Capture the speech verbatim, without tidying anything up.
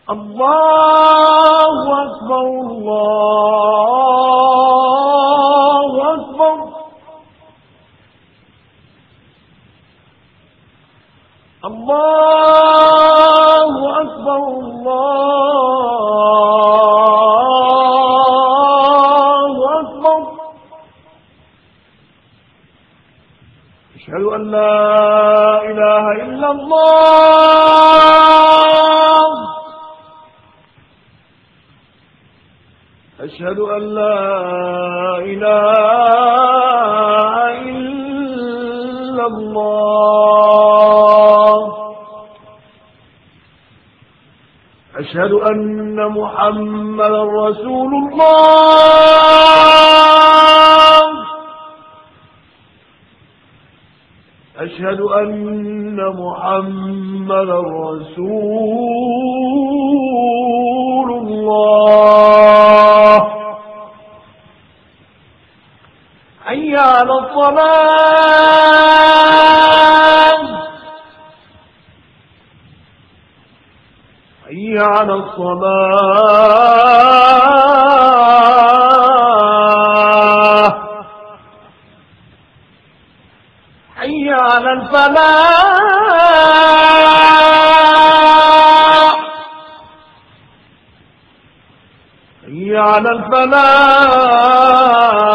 الله أكبر الله أكبر الله أكبر الله أكبر أشهد أن لا إله إلا الله أشهد أن لا إله إلا الله أشهد أن محمدا رسول الله أشهد أن محمدا رسول الله حي على الصلاة حي على الصلاة حي على الفلاح حي على الفلاح